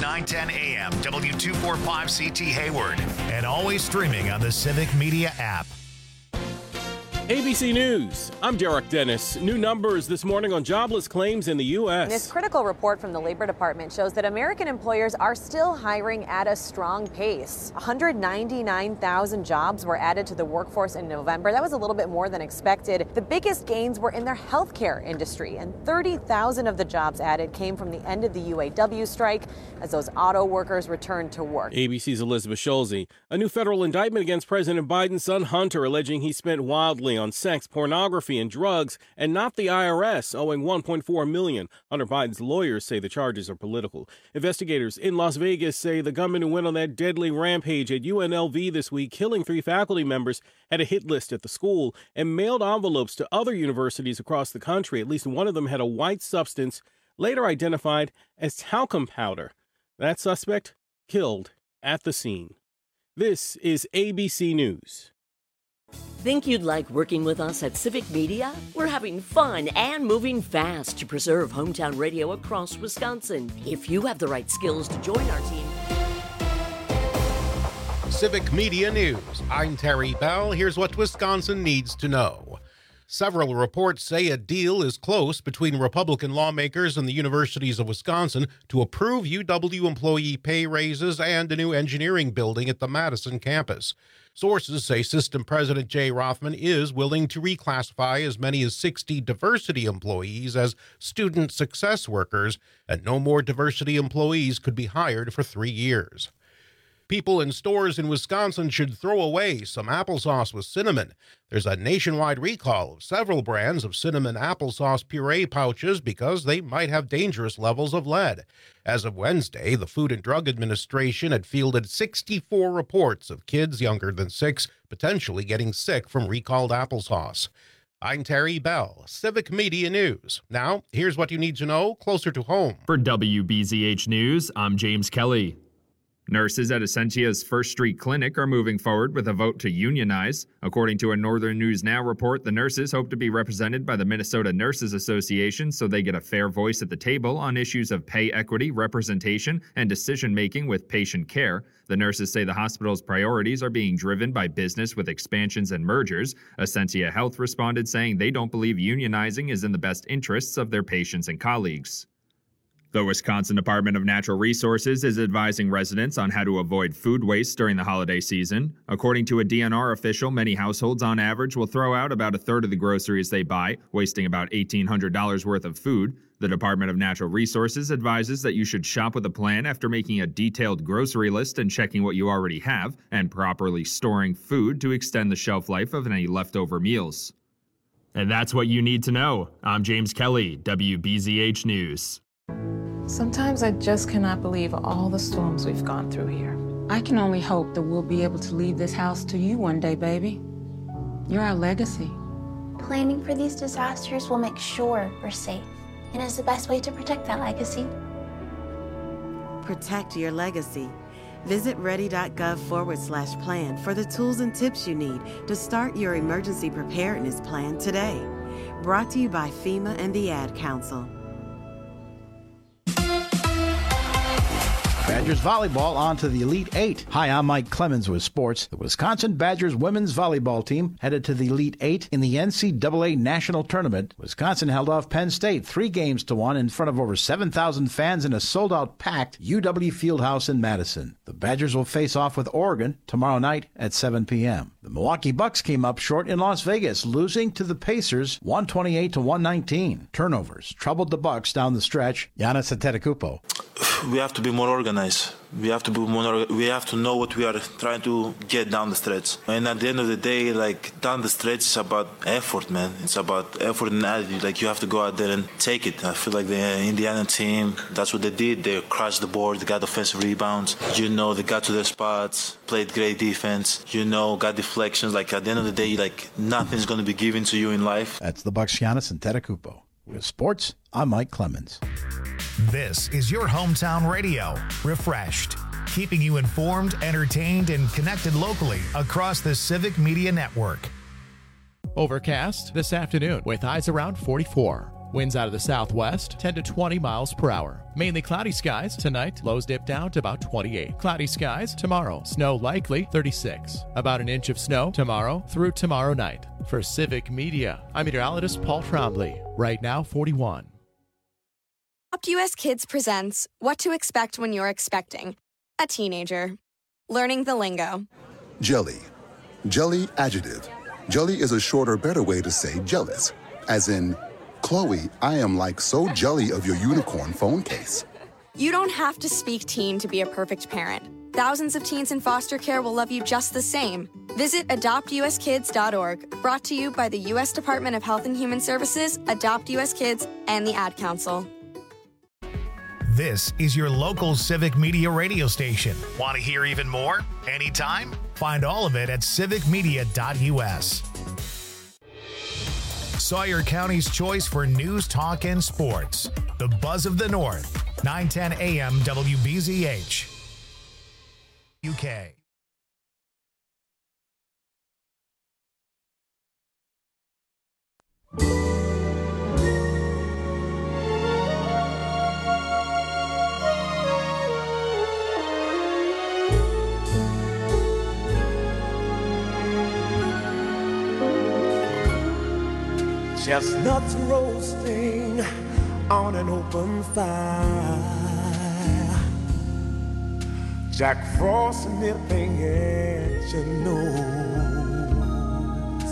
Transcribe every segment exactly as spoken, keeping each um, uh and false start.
nine ten A M, W two forty-five C T Hayward, and always streaming on the Civic Media app. A B C News, I'm Derek Dennis. New numbers this morning on jobless claims in the U S. This critical report from the Labor Department shows that American employers are still hiring at a strong pace. one hundred ninety-nine thousand jobs were added to the workforce in November. That was a little bit more than expected. The biggest gains were in their healthcare industry, and thirty thousand of the jobs added came from the end of the U A W strike as those auto workers returned to work. A B C's Elizabeth Schulze. A new federal indictment against President Biden's son Hunter, alleging he spent wildly on sex, pornography, and drugs, and not the I R S, owing one point four million dollars. Hunter Biden's lawyers say the charges are political. Investigators in Las Vegas say the gunman who went on that deadly rampage at U N L V this week, killing three faculty members, had a hit list at the school and mailed envelopes to other universities across the country. At least one of them had a white substance, later identified as talcum powder. That suspect killed at the scene. This is A B C News. Think you'd like working with us at Civic Media? We're having fun and moving fast to preserve hometown radio across Wisconsin. If you have the right skills to join our team. Civic Media News. I'm Terry Bell. Here's what Wisconsin needs to know. Several reports say a deal is close between Republican lawmakers and the universities of Wisconsin to approve U W employee pay raises and a new engineering building at the Madison campus. Sources say System President Jay Rothman is willing to reclassify as many as sixty diversity employees as student success workers, and no more diversity employees could be hired for three years. People in stores in Wisconsin should throw away some applesauce with cinnamon. There's a nationwide recall of several brands of cinnamon applesauce puree pouches because they might have dangerous levels of lead. As of Wednesday, the Food and Drug Administration had fielded sixty-four reports of kids younger than six potentially getting sick from recalled applesauce. I'm Terry Bell, Civic Media News. Now, here's what you need to know closer to home. For W B Z H News, I'm James Kelly. Nurses at Essenzia's First Street Clinic are moving forward with a vote to unionize. According to a Northern News Now report, the nurses hope to be represented by the Minnesota Nurses Association so they get a fair voice at the table on issues of pay equity, representation, and decision-making with patient care. The nurses say the hospital's priorities are being driven by business with expansions and mergers. Essentia Health responded saying they don't believe unionizing is in the best interests of their patients and colleagues. The Wisconsin Department of Natural Resources is advising residents on how to avoid food waste during the holiday season. According to a D N R official, many households on average will throw out about a third of the groceries they buy, wasting about eighteen hundred dollars worth of food. The Department of Natural Resources advises that you should shop with a plan after making a detailed grocery list and checking what you already have, and properly storing food to extend the shelf life of any leftover meals. And that's what you need to know. I'm James Kelly, W B Z H News. Sometimes I just cannot believe all the storms we've gone through here. I can only hope that we'll be able to leave this house to you one day, baby. You're our legacy. Planning for these disasters will make sure we're safe, and is the best way to protect that legacy. Protect your legacy. Visit ready.gov forward slash plan for the tools and tips you need to start your emergency preparedness plan today. Brought to you by FEMA and the Ad Council. Badgers volleyball on to the Elite Eight. Hi, I'm Mike Clemens with sports. The Wisconsin Badgers women's volleyball team headed to the Elite Eight in the N C double A National Tournament. Wisconsin held off Penn State three games to one in front of over seven thousand fans in a sold-out packed U W Fieldhouse in Madison. The Badgers will face off with Oregon tomorrow night at seven p.m. The Milwaukee Bucks came up short in Las Vegas, losing to the Pacers one twenty-eight to one nineteen. Turnovers troubled the Bucks down the stretch. Giannis Antetokounmpo. We have to be more organized. We have to be more. We have to know what we are trying to get down the stretch. And at the end of the day, like down the stretch, it's about effort, man. It's about effort and attitude. Like you have to go out there and take it. I feel like the Indiana team, that's what they did. They crashed the board. They got offensive rebounds. You know, they got to their spots, played great defense. You know, got deflections. Like at the end of the day, like nothing's going to be given to you in life. That's the Bucks, Giannis Antetokounmpo. With sports, I'm Mike Clemens. This is your hometown radio, Refreshed, keeping you informed, entertained, and connected locally across the Civic Media Network. Overcast this afternoon with highs around forty-four. Winds out of the southwest, ten to twenty miles per hour. Mainly cloudy skies tonight. Lows dip down to about twenty-eight. Cloudy skies tomorrow. Snow likely thirty-six. About an inch of snow tomorrow through tomorrow night. For Civic Media, I'm meteorologist Paul Trombley. Right now, forty-one. Adopt U S Kids presents What to Expect When You're Expecting a Teenager. Learning the lingo. Jelly. Jelly adjective. Jelly is a shorter, better way to say jealous. As in, Chloe, I am like so jelly of your unicorn phone case. You don't have to speak teen to be a perfect parent. Thousands of teens in foster care will love you just the same. Visit adopt u s kids dot org, brought to you by the U S Department of Health and Human Services, Adopt U S Kids, and the Ad Council. This is your local Civic Media radio station. Want to hear even more? Anytime? Find all of it at civic media dot u s. Sawyer County's choice for news, talk, and sports. The Buzz of the North, nine ten a m W B Z H. U K. Chestnuts roasting on an open fire, Jack Frost nipping at your nose,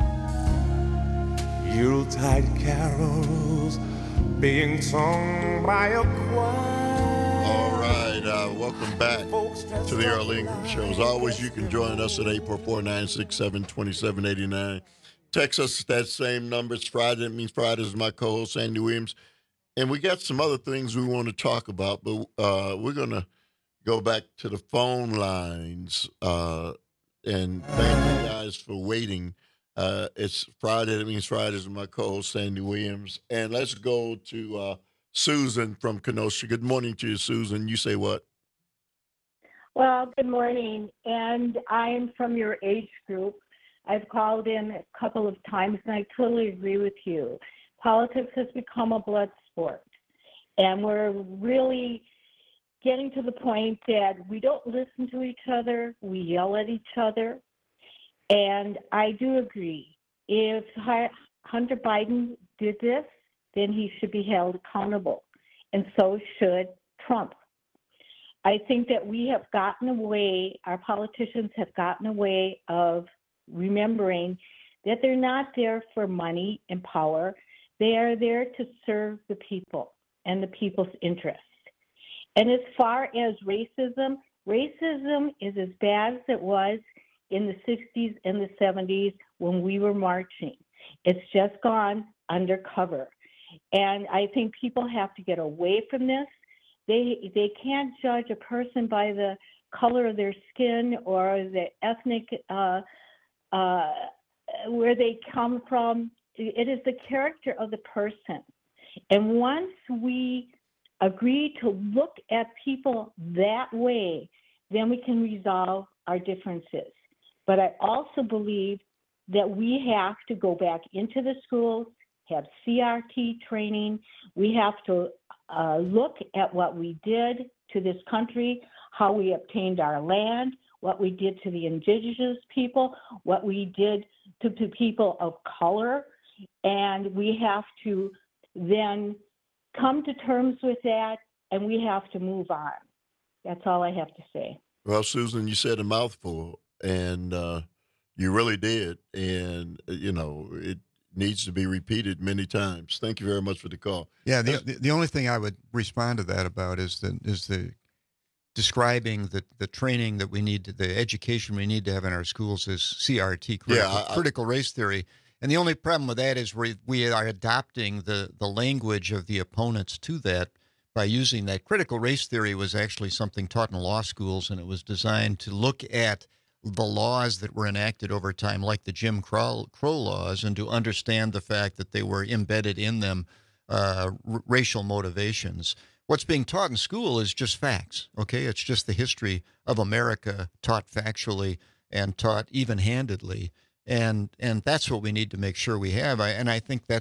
Yuletide carols being sung by a choir. All right, uh, welcome back to the Earl Ingram Show. As always, you can join us at eight four four, nine six seven, two seven eight nine. Text us that same number. It's Friday. That means Friday is my co-host, Sandy Williams. And we got some other things we want to talk about, but uh, we're going to go back to the phone lines. Uh, and thank you guys for waiting. Uh, it's Friday. That means Friday is my co-host, Sandy Williams. And let's go to uh, Susan from Kenosha. Good morning to you, Susan. You say what? Well, good morning. And I'm from your age group. I've called in a couple of times, and I totally agree with you. Politics has become a blood sport, and we're really getting to the point that we don't listen to each other. We yell at each other, and I do agree. If Hunter Biden did this, then he should be held accountable, and so should Trump. I think that we have gotten away, our politicians have gotten away of remembering that they're not there for money and power. They are there to serve the people and the people's interests. And as far as racism, racism is as bad as it was in the sixties and the seventies when we were marching. It's just gone undercover. And I think people have to get away from this. They they can't judge a person by the color of their skin or the ethnic uh, Uh, where they come from. It is the character of the person. And once we agree to look at people that way, then we can resolve our differences. But I also believe that we have to go back into the schools, have C R T training. We have to uh, look at what we did to this country, how we obtained our land, what we did to the indigenous people, what we did to, to people of color, and we have to then come to terms with that, and we have to move on. That's all I have to say. Well, Susan, you said a mouthful, and uh, you really did, and, uh, you know, it needs to be repeated many times. Thank you very much for the call. Yeah, the, the, the only thing I would respond to that about is the, is the describing the, the training that we need, to, the education we need to have in our schools is C R T, critical, yeah, I, critical race theory. And the only problem with that is we, we are adopting the, the language of the opponents to that by using that. Critical race theory was actually something taught in law schools, and it was designed to look at the laws that were enacted over time, like the Jim Crow, Crow laws, and to understand the fact that they were embedded in them uh, r- racial motivations. What's being taught in school is just facts, okay? It's just the history of America taught factually and taught even-handedly, and and that's what we need to make sure we have. I, and I think that's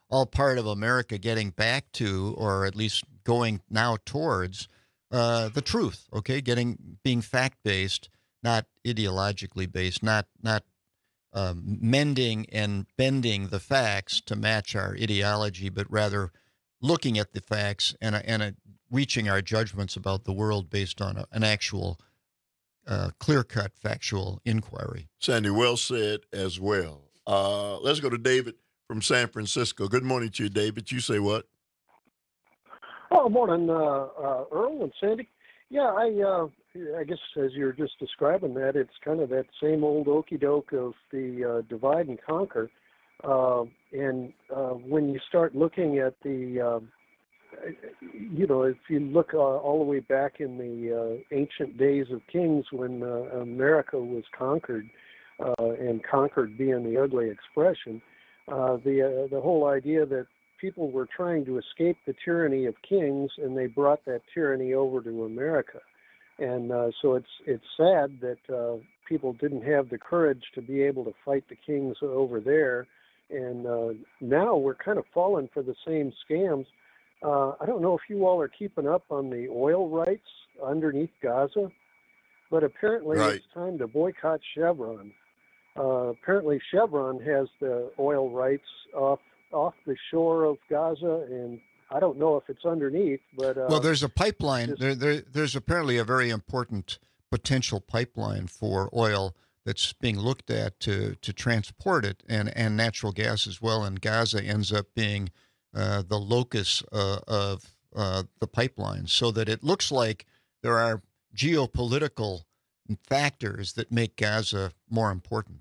all part of America getting back to, or at least going now towards, uh, the truth. Okay, getting being fact based, not ideologically based, not not um, mending and bending the facts to match our ideology, but rather looking at the facts and and uh, reaching our judgments about the world based on a, an actual uh, clear-cut factual inquiry. Sandy, well said as well. Uh, let's go to David from San Francisco. Good morning to you, David. You say what? Oh, morning, uh, uh, Earl and Sandy. Yeah, I uh, I guess as you're just describing that, it's kind of that same old okey doke of the uh, divide and conquer. Uh, and uh, when you start looking at the, uh, you know, if you look uh, all the way back in the uh, ancient days of kings when uh, America was conquered, uh, and conquered being the ugly expression, uh, the uh, the whole idea that people were trying to escape the tyranny of kings, and they brought that tyranny over to America. And uh, so it's it's sad that uh, people didn't have the courage to be able to fight the kings over there. And uh, now we're kind of falling for the same scams. Uh, I don't know if you all are keeping up on the oil rights underneath Gaza, but apparently right. It's time to boycott Chevron. Uh, apparently Chevron has the oil rights off off the shore of Gaza, and I don't know if it's underneath, but... Uh, well, there's a pipeline. just, there, there, there's apparently a very important potential pipeline for oil that's being looked at to to transport it, and, and natural gas as well, and Gaza ends up being uh, the locus uh, of uh, the pipeline, so that it looks like there are geopolitical factors that make Gaza more important.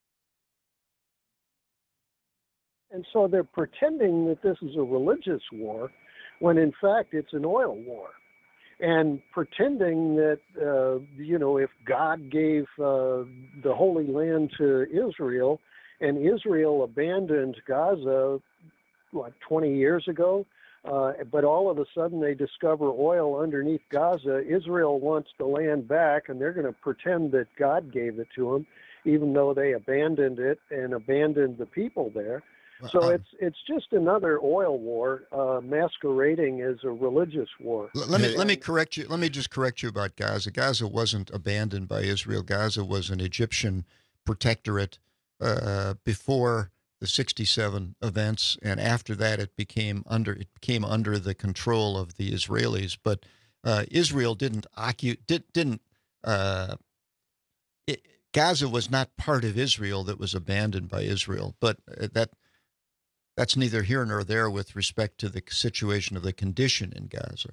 And so they're pretending that this is a religious war, when in fact it's an oil war. And pretending that, uh, you know, if God gave uh, the Holy Land to Israel, and Israel abandoned Gaza, what, twenty years ago, uh, but all of a sudden they discover oil underneath Gaza, Israel wants the land back, and they're going to pretend that God gave it to them, even though they abandoned it and abandoned the people there. So um, it's it's just another oil war uh, masquerading as a religious war. Let me let me correct you. Let me just correct you about Gaza. Gaza wasn't abandoned by Israel. Gaza was an Egyptian protectorate uh, before the sixty-seven events, and after that, it became under it came under the control of the Israelis. But uh, Israel didn't occupy did, didn't. Uh, it, Gaza was not part of Israel that was abandoned by Israel, but that. That's neither here nor there with respect to the situation of the condition in Gaza.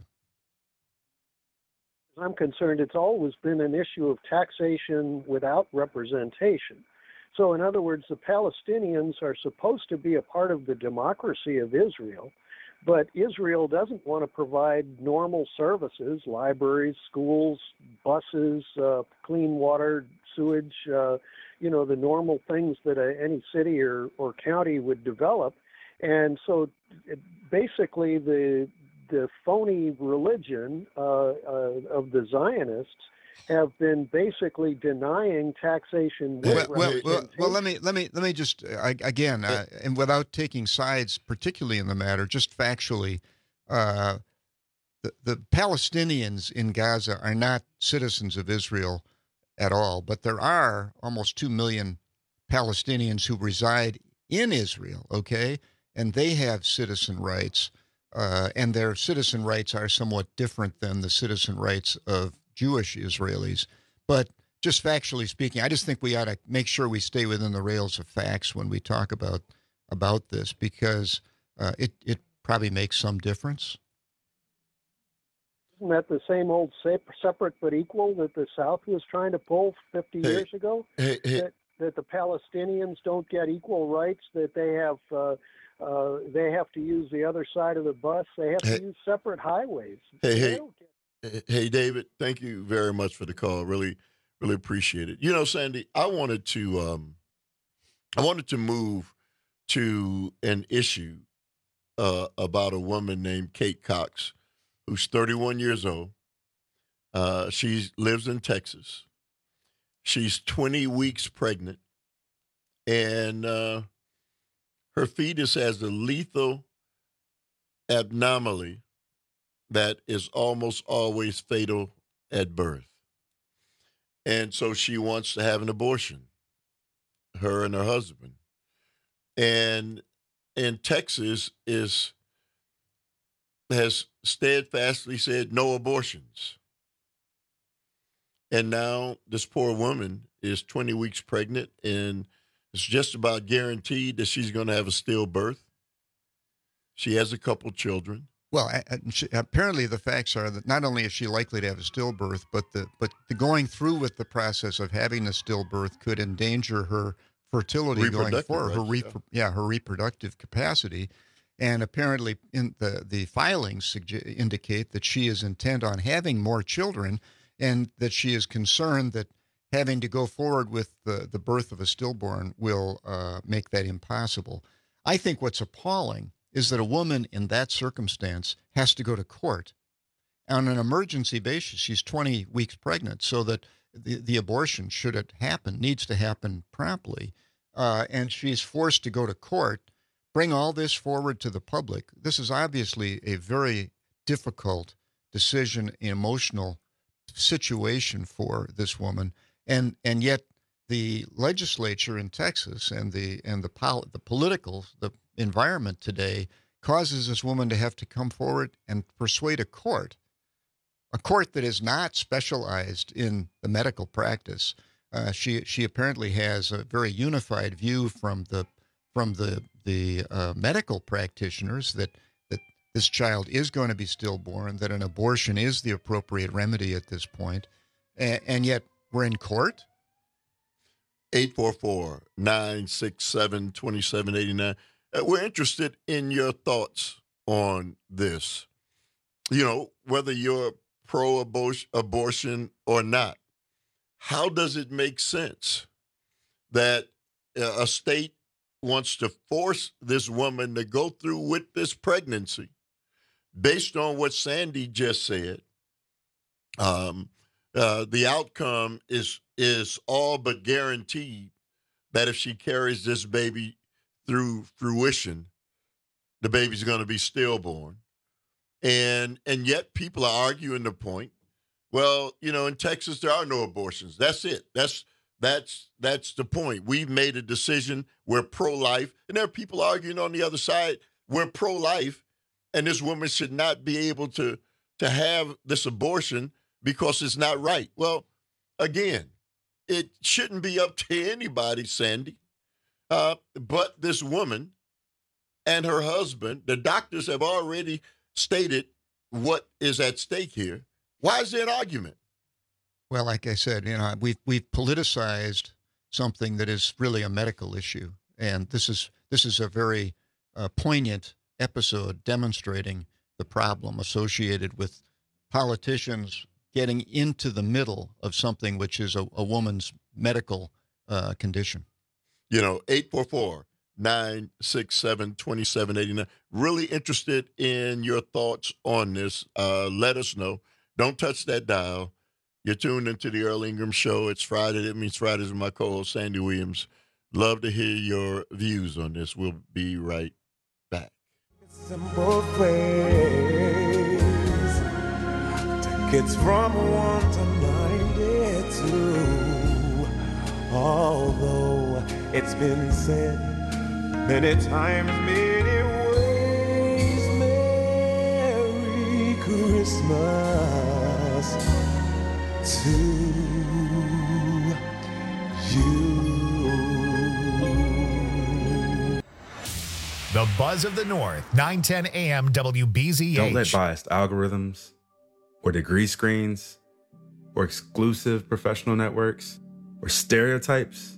As I'm concerned, it's always been an issue of taxation without representation. So in other words, the Palestinians are supposed to be a part of the democracy of Israel, but Israel doesn't want to provide normal services, libraries, schools, buses, uh, clean water, sewage, uh, you know, the normal things that a, any city or, or county would develop. And so it, basically the the phony religion uh, uh, of the Zionists have been basically denying taxation. Well, well, well, well, let me let me let me just uh, again, uh, and without taking sides, particularly in the matter, just factually, uh, the the Palestinians in Gaza are not citizens of Israel at all, but there are almost two million Palestinians who reside in Israel. Okay. And they have citizen rights, uh, and their citizen rights are somewhat different than the citizen rights of Jewish Israelis. But just factually speaking, I just think we ought to make sure we stay within the rails of facts when we talk about about this, because uh, it it probably makes some difference. Isn't that the same old separate but equal that the South was trying to pull fifty hey, years ago? Hey, hey. That, that the Palestinians don't get equal rights, that they have... Uh, Uh, they have to use the other side of the bus. They have hey, to use separate highways. Hey, they hey, get... hey, David, thank you very much for the call. Really, really appreciate it. You know, Sandy, I wanted to, um, I wanted to move to an issue uh, about a woman named Kate Cox, who's thirty-one years old. Uh, she lives in Texas. She's twenty weeks pregnant, and uh, her fetus has a lethal abnormality that is almost always fatal at birth. And so she wants to have an abortion, her and her husband. And in Texas is has steadfastly said no abortions. And now this poor woman is twenty weeks pregnant, and it's just about guaranteed that she's going to have a stillbirth. She has a couple children. Well, she, apparently the facts are that not only is she likely to have a stillbirth, but the but the going through with the process of having a stillbirth could endanger her fertility going forward, her re- yeah. yeah, her reproductive capacity. And apparently, in the the filings suggest, indicate that she is intent on having more children, and that she is concerned that having to go forward with the, the birth of a stillborn will uh, make that impossible. I think what's appalling is that a woman in that circumstance has to go to court on an emergency basis. She's twenty weeks pregnant, so that the, the abortion, should it happen, needs to happen promptly. Uh, and she's forced to go to court, bring all this forward to the public. This is obviously a very difficult decision, emotional situation for this woman. And and yet the legislature in Texas and the and the pol- the political the environment today causes this woman to have to come forward and persuade a court, a court that is not specialized in the medical practice. Uh, she she apparently has a very unified view from the from the the uh, medical practitioners that that this child is going to be stillborn, that an abortion is the appropriate remedy at this point, and, and yet we're in court. eight four four, nine six seven, two seven eight nine. Uh, we're interested in your thoughts on this. You know, whether you're pro-abortion or not, how does it make sense that a state wants to force this woman to go through with this pregnancy based on what Sandy just said? Um, uh, the outcome is is all but guaranteed that if she carries this baby through fruition, the baby's going to be stillborn. And and yet people are arguing the point, well, you know, in Texas, there are no abortions. That's it. That's that's that's the point. We've made a decision. We're pro-life. And there are people arguing on the other side, we're pro-life, and this woman should not be able to, to have this abortion because it's not right. Well, again, it shouldn't be up to anybody, Sandy. Uh, but this woman and her husband, the doctors have already stated what is at stake here. Why is there an argument? Well, like I said, you know, we've we've politicized something that is really a medical issue, and this is this is a very uh, poignant episode demonstrating the problem associated with politicians getting into the middle of something which is a, a woman's medical uh, condition. You know, eight four four, nine six seven, two seven eight nine. Really interested in your thoughts on this. Uh, let us know. Don't touch that dial. You're tuned into the Earl Ingram Show. It's Friday. That means Fridays with my co-host, Sandy Williams. Love to hear your views on this. We'll be right back. Simple phrase gets from one to ninety-two. Although it's been said many times, many ways, Merry Christmas to you. The Buzz of the North, nine ten A M W B Z H. Don't let biased algorithms or degree screens or exclusive professional networks or stereotypes,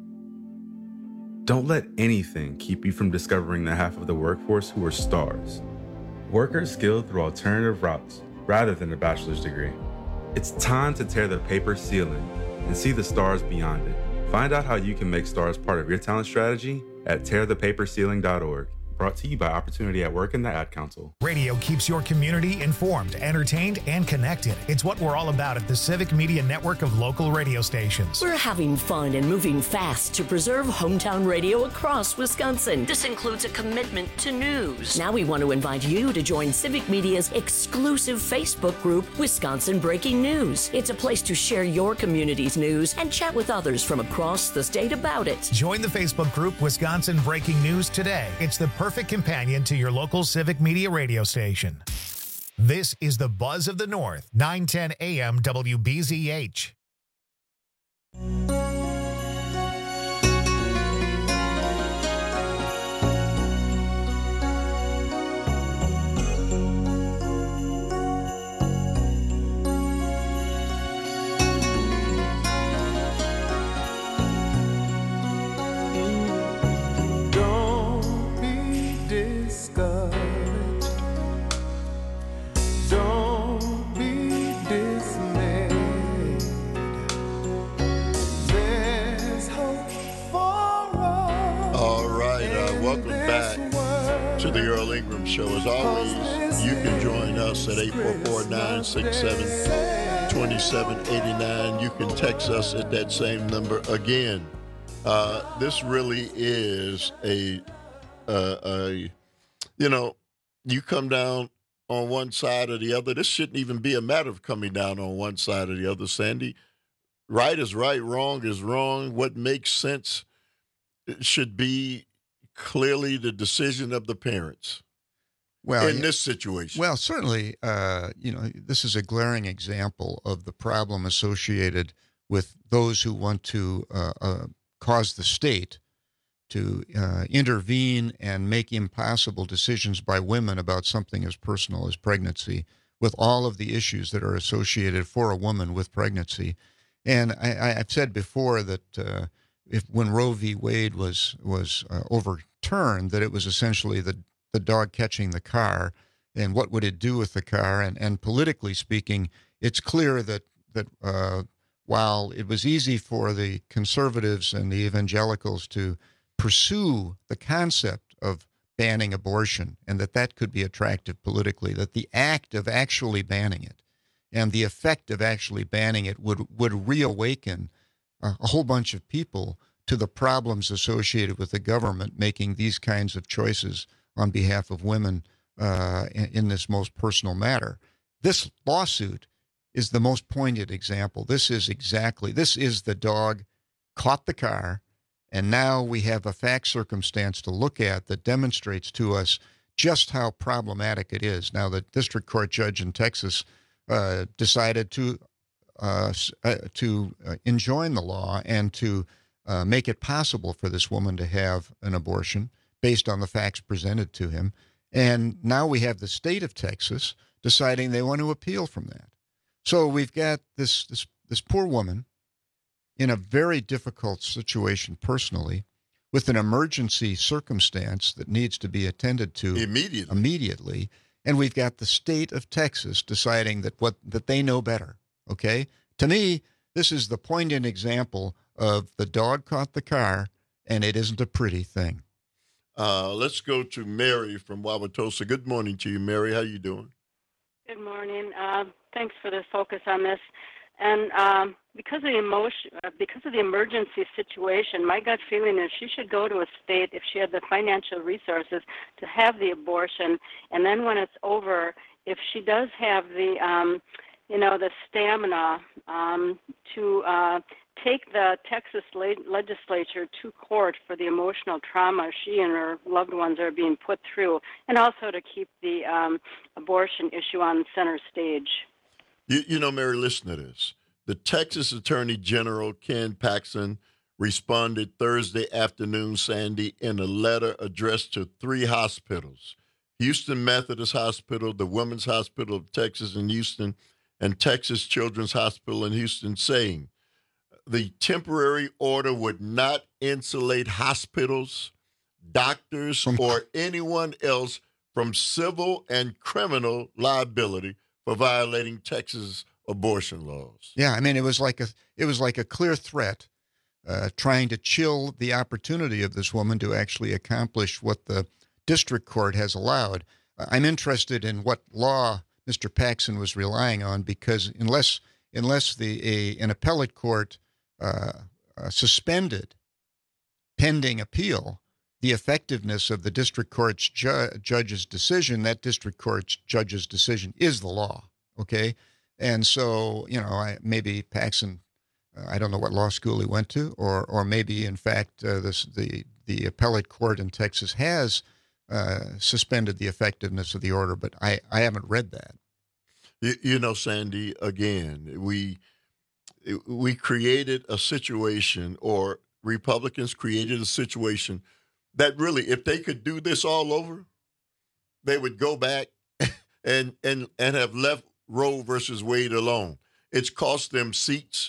don't let anything keep you from discovering the half of the workforce who are stars. Workers skilled through alternative routes rather than a bachelor's degree. It's time to tear the paper ceiling and see the stars beyond it. Find out how you can make stars part of your talent strategy at tear the paper ceiling dot org. Brought to you by Opportunity at Work and the Ad Council. Radio keeps your community informed, entertained, and connected. It's what we're all about at the Civic Media Network of local radio stations. We're having fun and moving fast to preserve hometown radio across Wisconsin. This includes a commitment to news. Now we want to invite you to join Civic Media's exclusive Facebook group, Wisconsin Breaking News. It's a place to share your community's news and chat with others from across the state about it. Join the Facebook group Wisconsin Breaking News today. It's the perfect companion to your local Civic Media radio station. This is the Buzz of the North, nine ten A M W B Z H. The Earl Ingram Show. As always, you can join us at eight four four, nine six seven, two seven eight nine. You can text us at that same number. Again, uh, this really is a, uh, a, you know, you come down on one side or the other. This shouldn't even be a matter of coming down on one side or the other, Sandy. Right is right, wrong is wrong. What makes sense should be clearly the decision of the parents well, in yeah, this situation. Well, certainly, uh, you know, this is a glaring example of the problem associated with those who want to uh, uh, cause the state to uh, intervene and make impossible decisions by women about something as personal as pregnancy, with all of the issues that are associated for a woman with pregnancy. And I, I've said before that uh, if when Roe v. Wade was was uh, overturned, that it was essentially the the dog catching the car, and what would it do with the car? And and politically speaking, it's clear that that uh, while it was easy for the conservatives and the evangelicals to pursue the concept of banning abortion, and that that could be attractive politically, that the act of actually banning it and the effect of actually banning it would would reawaken a whole bunch of people to the problems associated with the government making these kinds of choices on behalf of women uh, in, in this most personal matter. This lawsuit is the most poignant example. This is exactly, this is the dog caught the car, and now we have a fact circumstance to look at that demonstrates to us just how problematic it is. Now, the district court judge in Texas uh, decided to Uh, uh, to uh, enjoin the law and to uh, make it possible for this woman to have an abortion based on the facts presented to him. And now we have the state of Texas deciding they want to appeal from that. So we've got this this this poor woman in a very difficult situation personally, with an emergency circumstance that needs to be attended to immediately. Immediately, and we've got the state of Texas deciding that what that they know better. Okay, to me, this is the poignant example of the dog caught the car, and it isn't a pretty thing. Uh, let's go to Mary from Wauwatosa. Good morning to you, Mary. How you doing? Good morning. Uh, thanks for the focus on this. And um, because of the emotion, uh, because of the emergency situation, my gut feeling is she should go to a state if she had the financial resources to have the abortion, and then when it's over, if she does have the um, you know, the stamina um, to uh, take the Texas le- legislature to court for the emotional trauma she and her loved ones are being put through, and also to keep the um, abortion issue on center stage. You, you know, Mary, listen to this. The Texas Attorney General, Ken Paxton, responded Thursday afternoon, Sandy, in a letter addressed to three hospitals, Houston Methodist Hospital, the Women's Hospital of Texas in Houston, and Texas Children's Hospital in Houston, saying the temporary order would not insulate hospitals, doctors, or anyone else from civil and criminal liability for violating Texas abortion laws. Yeah, I mean, it was like a it was like a clear threat, uh, trying to chill the opportunity of this woman to actually accomplish what the district court has allowed. I'm interested in what law Mister Paxson was relying on, because unless unless the a, an appellate court uh, uh, suspended pending appeal the effectiveness of the district court's ju- judge's decision, that district court's judge's decision is the law, okay? And so, you know, I, maybe Paxson, uh, I don't know what law school he went to, or or maybe, in fact, uh, this, the, the appellate court in Texas has uh, suspended the effectiveness of the order, but I, I haven't read that. You, you know, Sandy, again, we we created a situation, or Republicans created a situation that really, if they could do this all over, they would go back and and and have left Roe versus Wade alone. It's cost them seats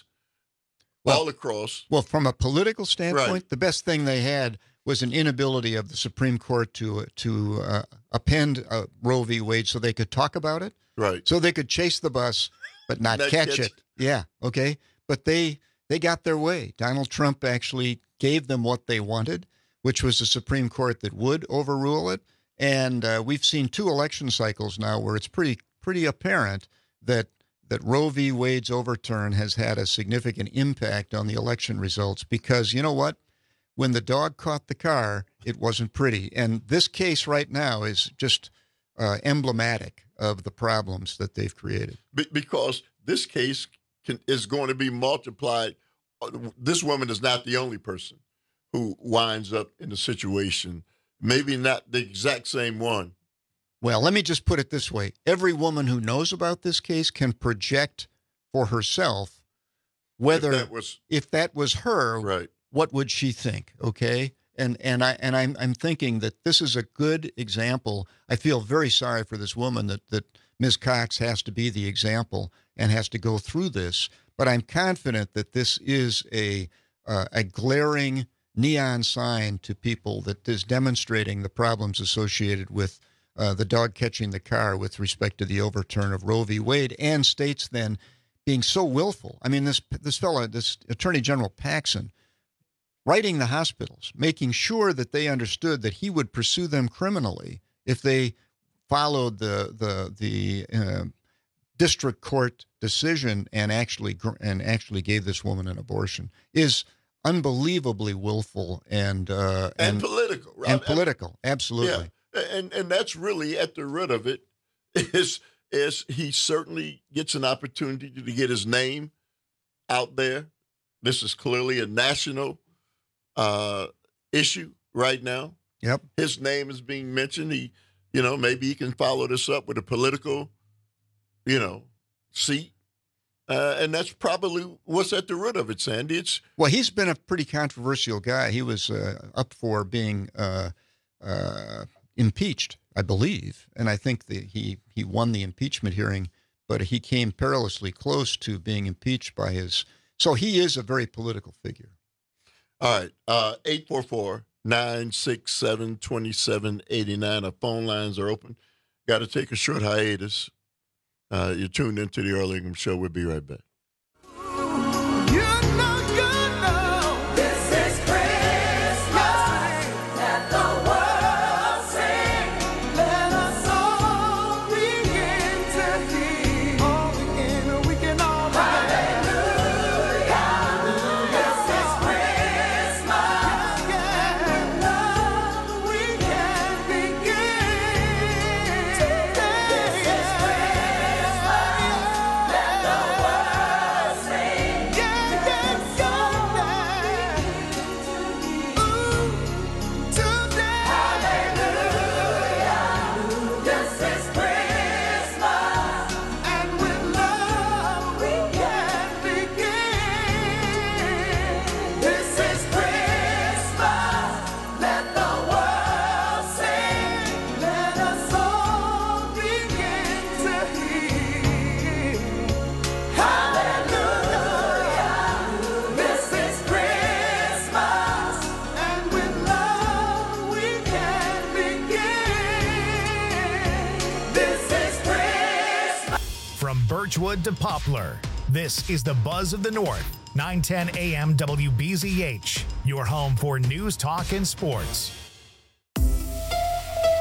well, all across. Well, from a political standpoint, right. the best thing they had was an inability of the Supreme Court to to uh, append uh, Roe v. Wade so they could talk about it. Right. So they could chase the bus, but not, not catch, catch it. it. Yeah. Okay. But they they got their way. Donald Trump actually gave them what they wanted, which was a Supreme Court that would overrule it. And uh, we've seen two election cycles now where it's pretty pretty apparent that that Roe v. Wade's overturn has had a significant impact on the election results, because you know what? When the dog caught the car, it wasn't pretty. And this case right now is just uh, emblematic of the problems that they've created. Be- because this case can, is going to be multiplied. This woman is not the only person who winds up in the situation, maybe not the exact same one. Well, let me just put it this way. Every woman who knows about this case can project for herself whether, if that was, if that was her, right. what would she think, okay? And and I and I'm I'm thinking that this is a good example. I feel very sorry for this woman that that Miz Cox has to be the example and has to go through this, but I'm confident that this is a uh, a glaring neon sign to people that is demonstrating the problems associated with uh, the dog catching the car with respect to the overturn of Roe v. Wade, and states then being so willful. I mean, this this fellow, this Attorney General Paxson, writing the hospitals, making sure that they understood that he would pursue them criminally if they followed the the the uh, district court decision and actually and actually gave this woman an abortion, is unbelievably willful and uh, and, and political, right? and political, absolutely. Yeah, and and that's really at the root of it. Is is he certainly gets an opportunity to get his name out there. This is clearly a national uh, issue right now. Yep, his name is being mentioned. He, you know, maybe he can follow this up with a political, you know, seat. Uh, and that's probably what's at the root of it, Sandy. It's well, he's been a pretty controversial guy. He was uh, up for being uh, uh, impeached, I believe, and I think that he he won the impeachment hearing, but he came perilously close to being impeached by his. So he is a very political figure. All right, uh, eight four four, nine six seven, two seven eight nine. Our phone lines are open. Got to take a short hiatus. Uh, you're tuned into the Earl Ingham Show. We'll be right back. Birchwood to Poplar. This is the Buzz of the North, nine ten A M W B Z H, your home for news, talk, and sports.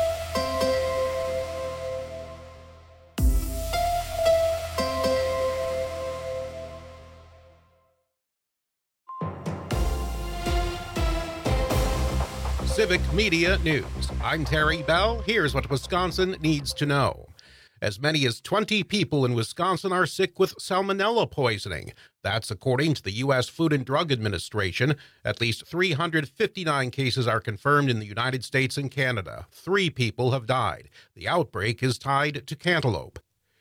Civic Media News. I'm Terry Bell. Here's what Wisconsin needs to know. As many as twenty people in Wisconsin are sick with salmonella poisoning. That's according to the U S Food and Drug Administration. At least three hundred fifty-nine cases are confirmed in the United States and Canada. Three people have died. The outbreak is tied to cantaloupe.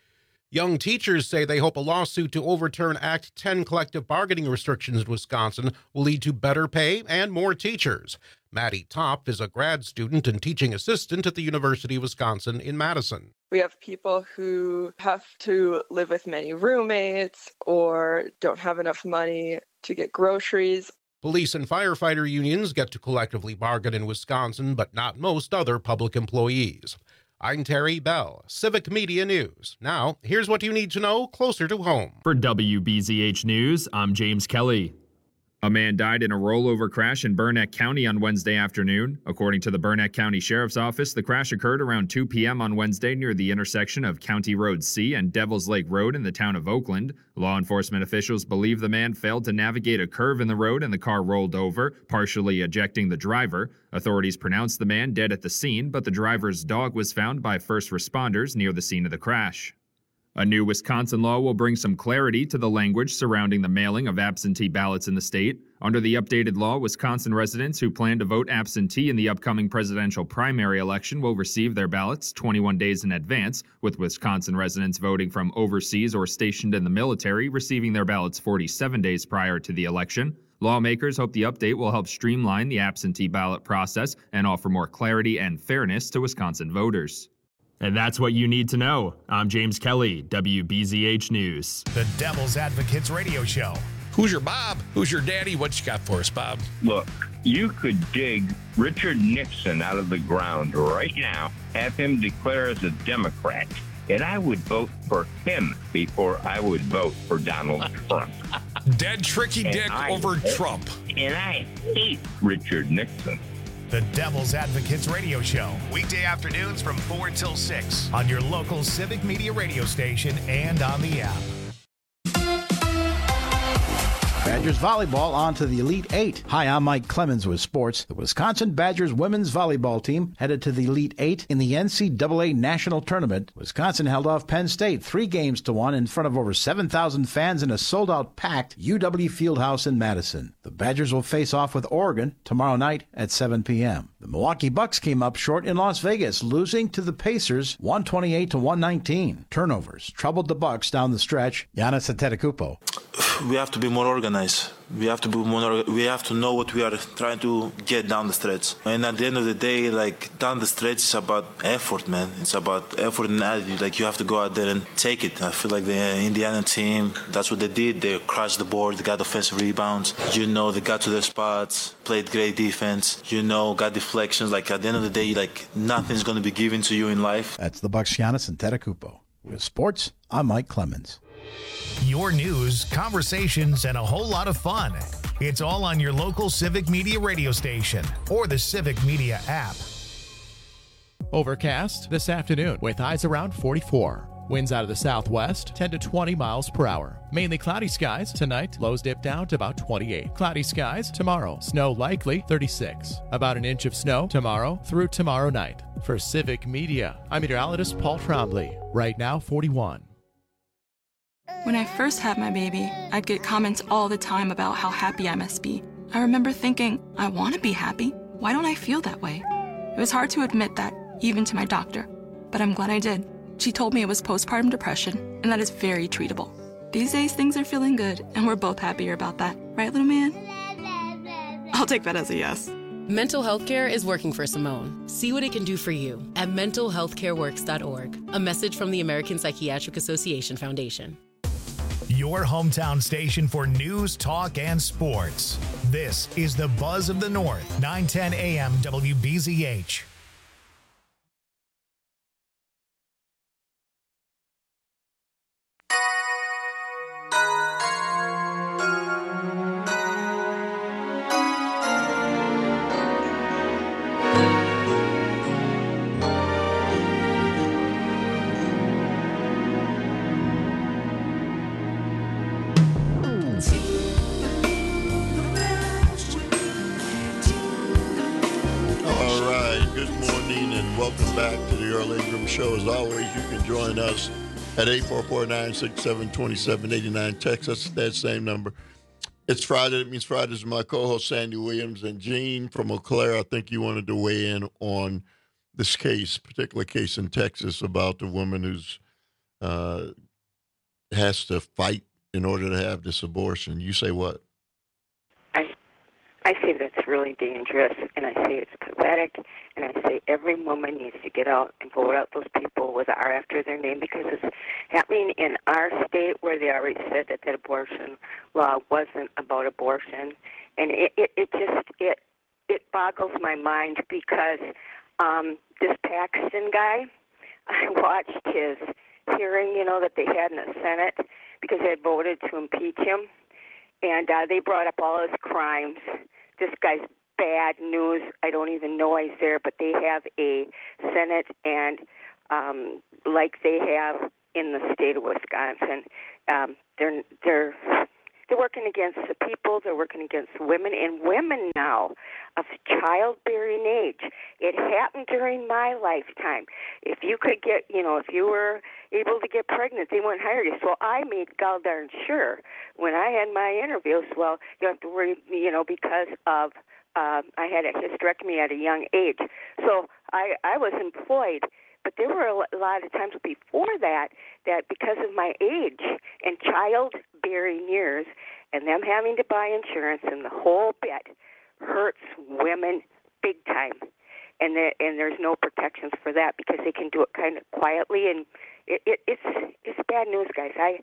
Young teachers say they hope a lawsuit to overturn Act ten collective bargaining restrictions in Wisconsin will lead to better pay and more teachers. Maddie Topp is a grad student and teaching assistant at the University of Wisconsin in Madison. We have people who have to live with many roommates or don't have enough money to get groceries. Police and firefighter unions get to collectively bargain in Wisconsin, but not most other public employees. I'm Terry Bell, Civic Media News. Now, here's what you need to know closer to home. For W B Z H News, I'm James Kelly. A man died in a rollover crash in Burnett County on Wednesday afternoon. According to the Burnett County Sheriff's Office, the crash occurred around two p.m. on Wednesday near the intersection of County Road C and Devil's Lake Road in the town of Oakland. Law enforcement officials believe the man failed to navigate a curve in the road and the car rolled over, partially ejecting the driver. Authorities pronounced the man dead at the scene, but the driver's dog was found by first responders near the scene of the crash. A new Wisconsin law will bring some clarity to the language surrounding the mailing of absentee ballots in the state. Under the updated law, Wisconsin residents who plan to vote absentee in the upcoming presidential primary election will receive their ballots twenty-one days in advance, with Wisconsin residents voting from overseas or stationed in the military receiving their ballots forty-seven days prior to the election. Lawmakers hope the update will help streamline the absentee ballot process and offer more clarity and fairness to Wisconsin voters. And that's what you need to know. I'm James Kelly, W B Z H News. The Devil's Advocates Radio Show. Who's your Bob? Who's your daddy? What you got for us, Bob? Look, you could dig Richard Nixon out of the ground right now, have him declare as a Democrat, and I would vote for him before I would vote for Donald Trump. Dead tricky dick over hate, Trump. And I hate Richard Nixon. The Devil's Advocates Radio Show. Weekday afternoons from four till six on your local Civic Media radio station and on the app. Badgers volleyball on to the Elite Eight. Hi, I'm Mike Clemens with sports. The Wisconsin Badgers women's volleyball team headed to the Elite Eight in the N C double A National Tournament. Wisconsin held off Penn State three games to one in front of over seven thousand fans in a sold-out packed U W Fieldhouse in Madison. The Badgers will face off with Oregon tomorrow night at seven p.m. The Milwaukee Bucks came up short in Las Vegas, losing to the Pacers one twenty-eight to one nineteen. Turnovers troubled the Bucks down the stretch. Giannis Antetokounmpo. We have to be more organized. We have to be more. We have to know what we are trying to get down the stretch. And at the end of the day, like down the stretch, it's about effort, man. It's about effort and attitude. Like you have to go out there and take it. I feel like the Indiana team, that's what they did. They crashed the board. They got offensive rebounds. You know, they got to their spots, played great defense. You know, got deflections. Like at the end of the day, like nothing's going to be given to you in life. That's the Bucks' Giannis Antetokounmpo. With sports, I'm Mike Clemens. Your news, conversations, and a whole lot of fun. It's all on your local Civic Media radio station or the Civic Media app. Overcast this afternoon with highs around forty-four. Winds out of the southwest, ten to twenty miles per hour. Mainly cloudy skies tonight, lows dip down to about twenty-eight. Cloudy skies tomorrow, snow likely thirty-six. About an inch of snow tomorrow through tomorrow night. For Civic Media, I'm meteorologist Paul Trombley. Right now, forty-one. When I first had my baby, I'd get comments all the time about how happy I must be. I remember thinking, I want to be happy. Why don't I feel that way? It was hard to admit that, even to my doctor. But I'm glad I did. She told me it was postpartum depression, and that is very treatable. These days, things are feeling good, and we're both happier about that. Right, little man? I'll take that as a yes. Mental health care is working for Simone. See what it can do for you at mental health care works dot org. A message from the American Psychiatric Association Foundation. Your hometown station for news, talk, and sports. This is the Buzz of the North, nine ten a m W B Z H. Earl Ingram Show. As always, you can join us at eight four four, nine six seven, two seven eight nine. Text us at that same number. It's Friday. It means Fridays. My co-host, Sandy Williams, and Gene from Eau Claire. I think you wanted to weigh in on this case, particular case in Texas about the woman who's uh, has to fight in order to have this abortion. You say what? I I say that's really dangerous, and I say it's pathetic, and I say every woman needs to get out and vote out those people with R after their name, because it's happening in our state where they already said that that abortion law wasn't about abortion, and it, it, it just it it boggles my mind because um, this Paxton guy, I watched his hearing, you know, that they had in the Senate because they had voted to impeach him, and uh, they brought up all his crimes. This guy's bad news. I don't even know he's there, but they have a Senate, and um, like they have in the state of Wisconsin, um, they're they're they're working against the people. They're working against women, and women now of childbearing age. It happened during my lifetime. If you could get, you know, if you were able to get pregnant, they wouldn't hire you. So I made gall darn sure when I had my interviews, well, you don't have to worry, you know, because of uh, I had a hysterectomy at a young age. So I, I was employed. But there were a lot of times before that that because of my age and childbearing years and them having to buy insurance and the whole bit hurts women big time. And the, and there's no protections for that because they can do it kind of quietly, and it, it, it's it's bad news, guys. I,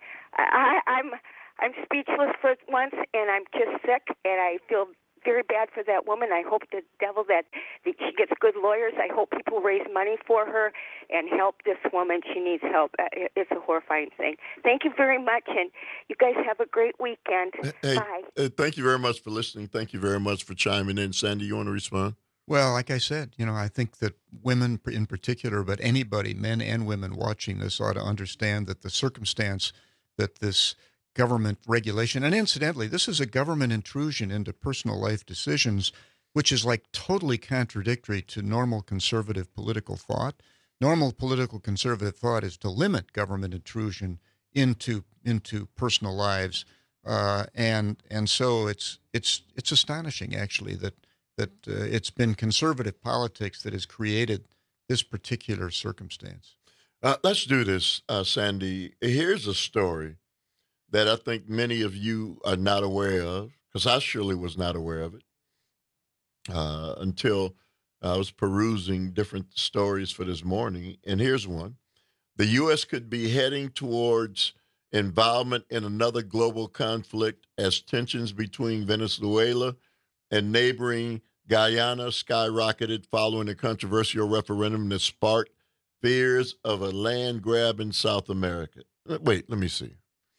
I I'm I'm speechless for once, and I'm just sick, and I feel very bad for that woman. I hope the devil that, that she gets good lawyers. I hope people raise money for her and help this woman. She needs help. It's a horrifying thing. Thank you very much, and you guys have a great weekend. Hey, Bye. Uh, thank you very much for listening. Thank you very much for chiming in. Sandy, you want to respond? Well, like I said, you know, I think that women in particular, but anybody, men and women watching this ought to understand that the circumstance that this government regulation, and incidentally, this is a government intrusion into personal life decisions, which is like totally contradictory to normal conservative political thought. Normal political conservative thought is to limit government intrusion into into personal lives, uh, and and so it's it's it's astonishing actually that that uh, it's been conservative politics that has created this particular circumstance. Uh, let's do this, uh, Sandy. Here's a story that I think many of you are not aware of, because I surely was not aware of it uh, until I was perusing different stories for this morning. And here's one. The U S could be heading towards involvement in another global conflict as tensions between Venezuela and neighboring Guyana skyrocketed following a controversial referendum that sparked fears of a land grab in South America. Wait, let me see.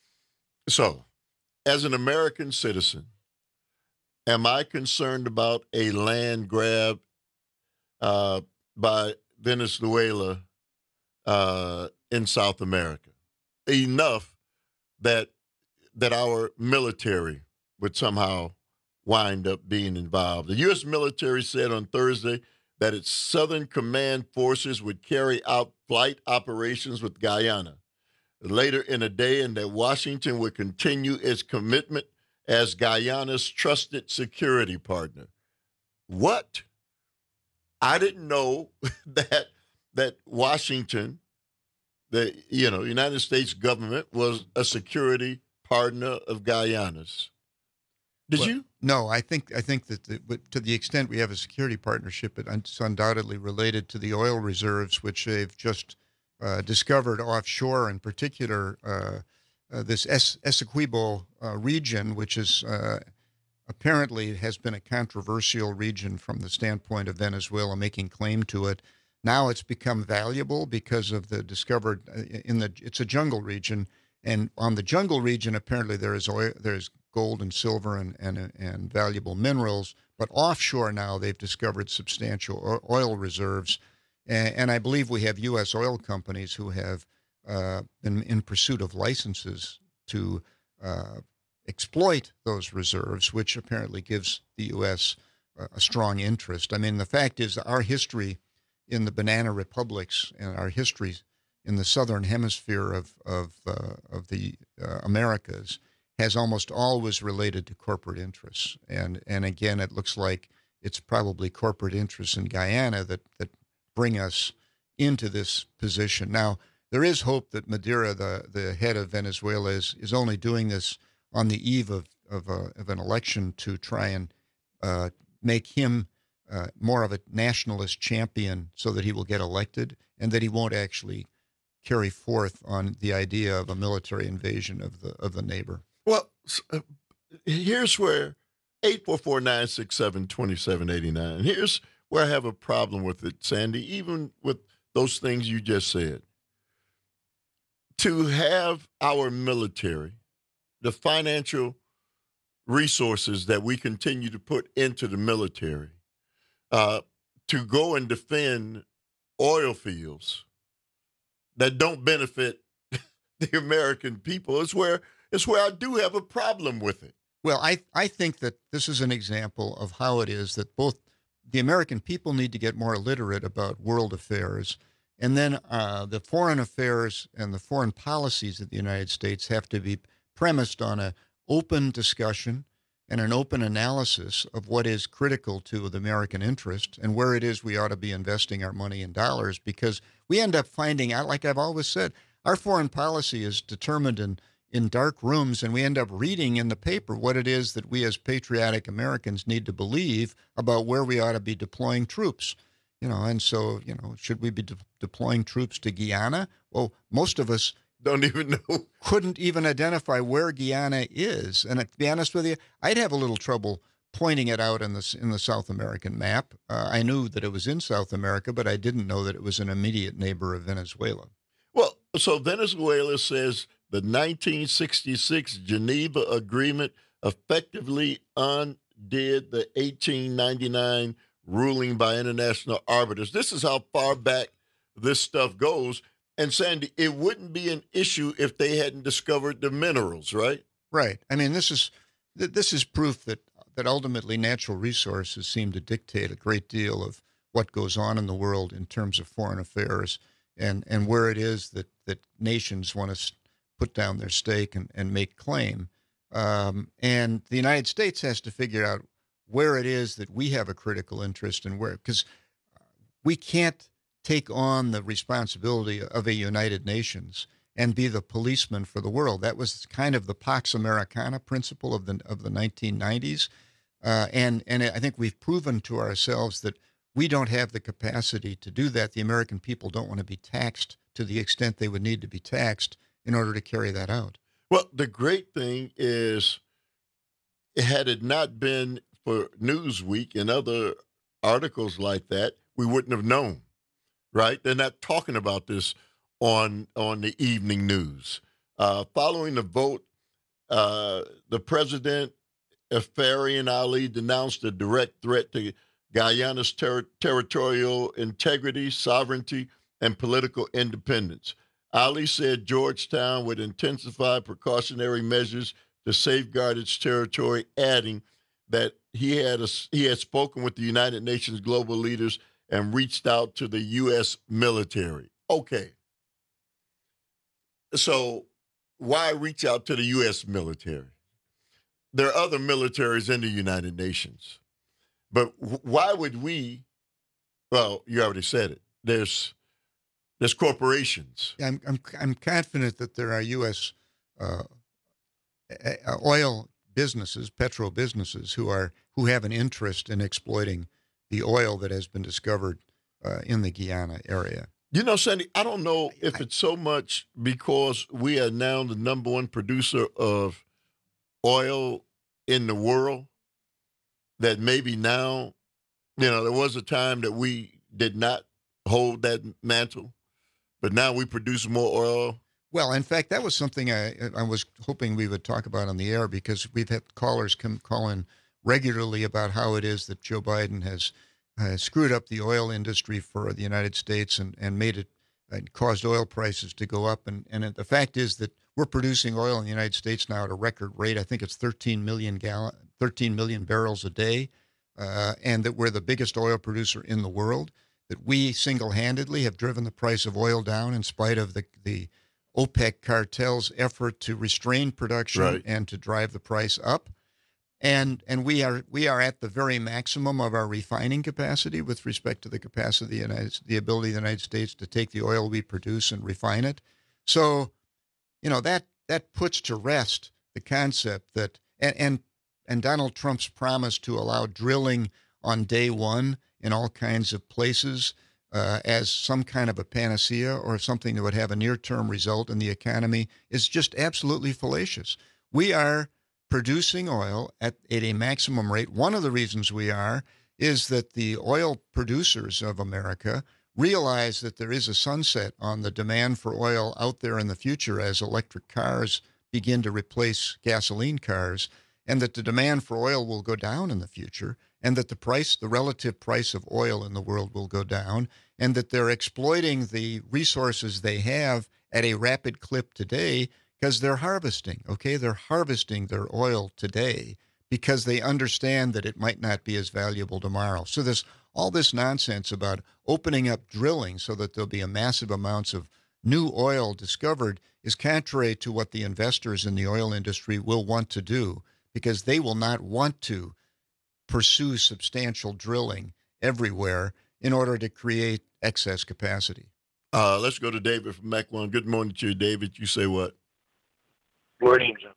So, as an American citizen, am I concerned about a land grab uh, by Venezuela uh, in South America? Enough that that our military would somehow wind up being involved. The U S military said on Thursday that its Southern Command forces would carry out flight operations with Guyana later in the day, and that Washington would continue its commitment as Guyana's trusted security partner. What? I didn't know that that Washington, the you know United States government, was a security partner of Guyana's. Did well, you? No, I think I think that the, to the extent we have a security partnership, it's undoubtedly related to the oil reserves, which they've just Uh, discovered offshore, in particular, uh, uh, this es- Essequibo uh, region, which is uh, apparently has been a controversial region from the standpoint of Venezuela making claim to it. Now it's become valuable because of the discovered uh, in the. It's a jungle region, and on the jungle region, apparently there is oil, there's gold and silver and and and valuable minerals. But offshore now, they've discovered substantial oil reserves. And I believe we have U S oil companies who have uh, been in pursuit of licenses to uh, exploit those reserves, which apparently gives the U S a strong interest. I mean, the fact is our history in the banana republics in our history in the southern hemisphere of of uh, of the uh, Americas has almost always related to corporate interests. And and again, it looks like it's probably corporate interests in Guyana that that bring us into this position. Now, there is hope that Maduro, the the head of Venezuela, is is only doing this on the eve of of, a, of an election to try and uh, make him uh, more of a nationalist champion so that he will get elected and that he won't actually carry forth on the idea of a military invasion of the of the neighbor. Well, uh, here's where eight four four, nine six seven, two seven eight nine. Here's where I have a problem with it, Sandy, even with those things you just said. To have our military, the financial resources that we continue to put into the military, uh, to go and defend oil fields that don't benefit the American people is where is where I do have a problem with it. Well, I, I think that this is an example of how it is that both the American people need to get more literate about world affairs, and then uh, the foreign affairs and the foreign policies of the United States have to be premised on an open discussion and an open analysis of what is critical to the American interest and where it is we ought to be investing our money and dollars, because we end up finding out, like I've always said, our foreign policy is determined in, in dark rooms, and we end up reading in the paper what it is that we as patriotic Americans need to believe about where we ought to be deploying troops. You know, and so, you know, should we be de- deploying troops to Guyana? Well, most of us don't even know, couldn't even identify where Guyana is. And to be honest with you, I'd have a little trouble pointing it out in the, in the South American map. Uh, I knew that it was in South America, but I didn't know that it was an immediate neighbor of Venezuela. Well, so Venezuela says the nineteen sixty-six Geneva Agreement effectively undid the eighteen ninety-nine ruling by international arbiters. This is how far back this stuff goes. And Sandy, it wouldn't be an issue if they hadn't discovered the minerals, right? Right. I mean, this is this is proof that that ultimately natural resources seem to dictate a great deal of what goes on in the world in terms of foreign affairs, and, and where it is that, that nations want to put down their stake and, and make claim. Um, and the United States has to figure out where it is that we have a critical interest and where, because we can't take on the responsibility of a United Nations and be the policeman for the world. That was kind of the Pax Americana principle of the of the nineteen nineties. Uh, and, and I think we've proven to ourselves that we don't have the capacity to do that. The American people don't want to be taxed to the extent they would need to be taxed in order to carry that out. Well, the great thing is, had it not been for Newsweek and other articles like that, we wouldn't have known, right? They're not talking about this on on the evening news. Uh, following the vote, uh, the president, Farian Ali, denounced a direct threat to Guyana's ter- territorial integrity, sovereignty, and political independence. Ali said Georgetown would intensify precautionary measures to safeguard its territory, adding that he had a, he had spoken with the United Nations global leaders and reached out to the U S military. Okay. So why reach out to the U S military? There are other militaries in the United Nations. But why would we, well, you already said it, there's there's corporations. I'm I'm, I'm confident that there are U S uh, oil businesses, petro businesses, who are who have an interest in exploiting the oil that has been discovered uh, in the Guyana area. You know, Sandy, I don't know if it's so much because we are now the number one producer of oil in the world that maybe now, you know, there was a time that we did not hold that mantle, but now we produce more oil. Well, in fact, that was something I I was hoping we would talk about on the air, because we've had callers come call in regularly about how it is that Joe Biden has uh, screwed up the oil industry for the United States and, and made it and caused oil prices to go up. And, and the fact is that we're producing oil in the United States now at a record rate. I think it's thirteen million gallon, thirteen million barrels a day, uh, and that we're the biggest oil producer in the world. that we single-handedly have driven the price of oil down in spite of the, the OPEC cartel's effort to restrain production Right. and to drive the price up. And and we are we are at the very maximum of our refining capacity with respect to the capacity of the United, the ability of the United States to take the oil we produce and refine it. So, you know, that that puts to rest the concept that and and, and Donald Trump's promise to allow drilling on day one in all kinds of places uh, as some kind of a panacea or something that would have a near-term result in the economy is just absolutely fallacious. We are producing oil at, at a maximum rate. One of the reasons we are is that the oil producers of America realize that there is a sunset on the demand for oil out there in the future as electric cars begin to replace gasoline cars, and that the demand for oil will go down in the future, and that the price, the relative price of oil in the world will go down, and that they're exploiting the resources they have at a rapid clip today because they're harvesting, okay? They're harvesting their oil today because they understand that it might not be as valuable tomorrow. So there's all this nonsense about opening up drilling so that there'll be a massive amounts of new oil discovered is contrary to what the investors in the oil industry will want to do, because they will not want to pursue substantial drilling everywhere in order to create excess capacity. Uh, let's go to David from Mac one. Good morning to you, David. You say what? Morning, Joe.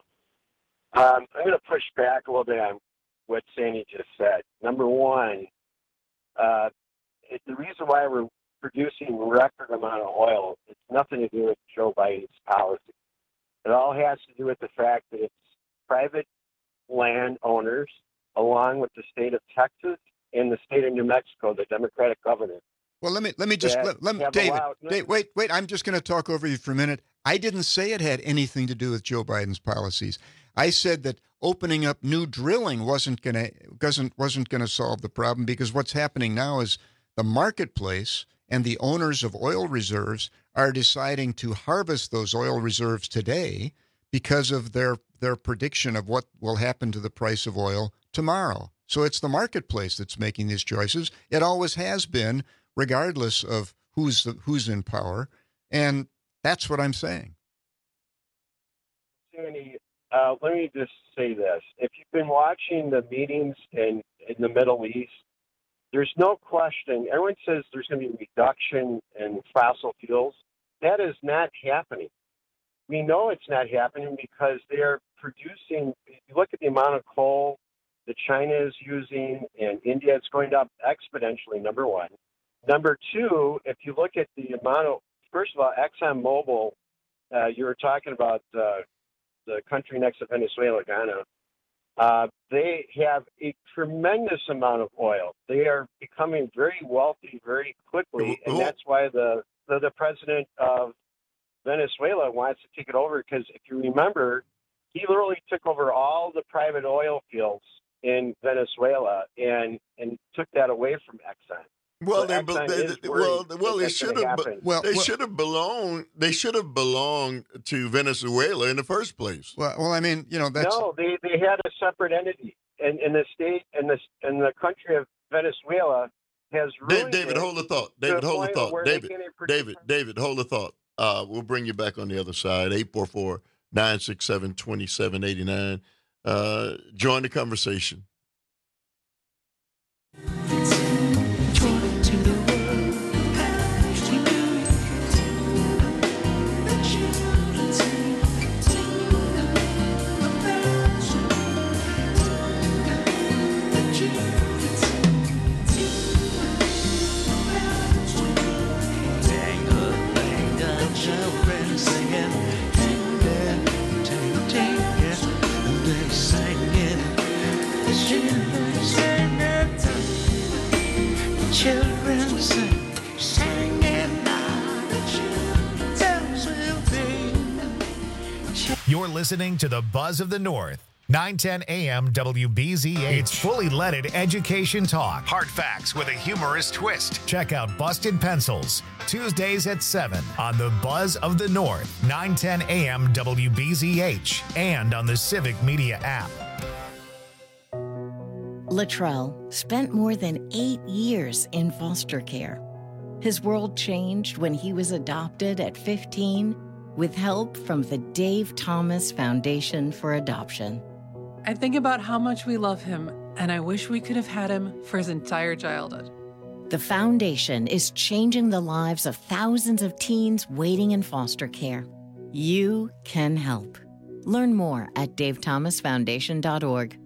Um, I'm going to push back a little bit on what Sandy just said. Number one, uh, it, the reason why we're producing record amount of oil, it's nothing to do with Joe Biden's policy. It all has to do with the fact that it's private landowners, along with the state of Texas and the state of New Mexico, the Democratic governor. Well, let me let me just let, let me, David, allowed, Dave, wait, wait. I'm just going to talk over you for a minute. I didn't say it had anything to do with Joe Biden's policies. I said that opening up new drilling wasn't going to wasn't wasn't going to solve the problem, because what's happening now is the marketplace and the owners of oil reserves are deciding to harvest those oil reserves today because of their their prediction of what will happen to the price of oil tomorrow. So it's the marketplace that's making these choices. It always has been, regardless of who's the, who's in power, and that's what I'm saying. Sandy, uh, let me just say this. If you've been watching the meetings in, in the Middle East, there's no question. Everyone says there's going to be a reduction in fossil fuels. That is not happening. We know it's not happening because they are producing, if you look at the amount of coal that China is using and India, it's going up exponentially, number one. Number two, if you look at the amount of, first of all, ExxonMobil, uh, you were talking about uh, the country next to Venezuela, Ghana. Uh, they have a tremendous amount of oil. They are becoming very wealthy very quickly, and that's why the, the, the president of Venezuela wants to take it over, because if you remember, he literally took over all the private oil fields in Venezuela and, and took that away from Exxon. Well, so they, they, they well, well, they should have. Well, they well, should have belonged. They should have belonged to Venezuela in the first place. Well, well, I mean, you know, that's no. They, they had a separate entity, and in the state and the and the country of Venezuela has David, David, hold the thought. David, hold the thought. David, David, David, hold the thought. Uh, we'll bring you back on the other side. eight four four, nine six seven, two seven eight nine. Uh, join the conversation. Children sing, singing now. You're listening to the Buzz of the North. nine ten A M W B Z H. It's fully leaded education talk. Hard facts with a humorous twist. Check out Busted Pencils. Tuesdays at seven on the Buzz of the North. nine ten A M W B Z H. And on the Civic Media app. Latrell spent more than eight years in foster care. His world changed when he was adopted at fifteen with help from the Dave Thomas Foundation for Adoption. I think about how much we love him, and I wish we could have had him for his entire childhood. The foundation is changing the lives of thousands of teens waiting in foster care. You can help. Learn more at dave thomas foundation dot org.